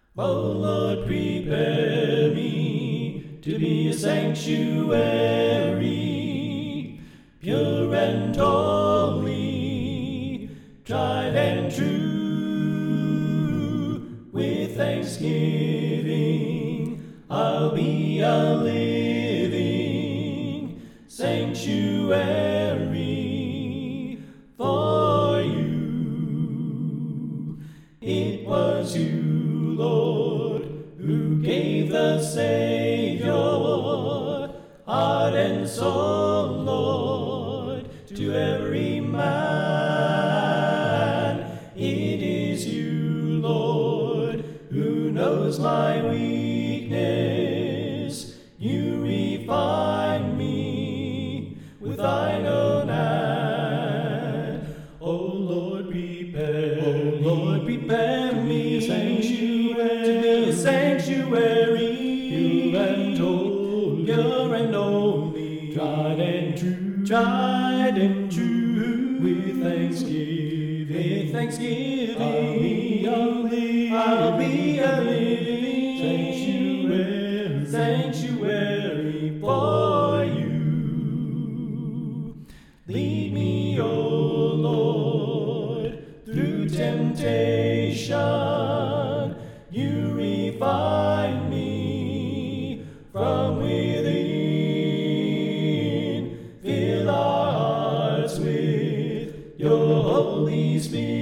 O Lord, prepare me to be a sanctuary, pure and holy, tried and true. With thanksgiving, I'll be a living sanctuary for you. It was you, Lord, who gave the Savior, heart and soul, Lord, to every man. It is you, Lord, who knows my weakness. You refine me with thine own hand. O Lord, prepare me to be a sanctuary, pure and holy, tried and true. With thanksgiving, I'll be a living sanctuary for you. Lead me, O Lord, through temptation. You refine me from within. Fill our hearts with your Holy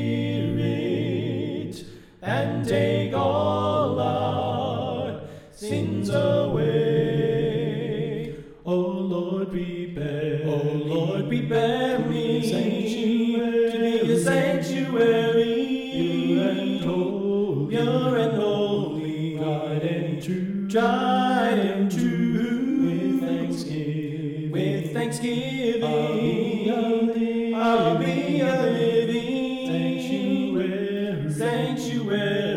Spirit and take all our sins away. O Lord, prepare me to be a sanctuary, pure and holy, tried and true. With thanksgiving, I'll be a living sanctuary.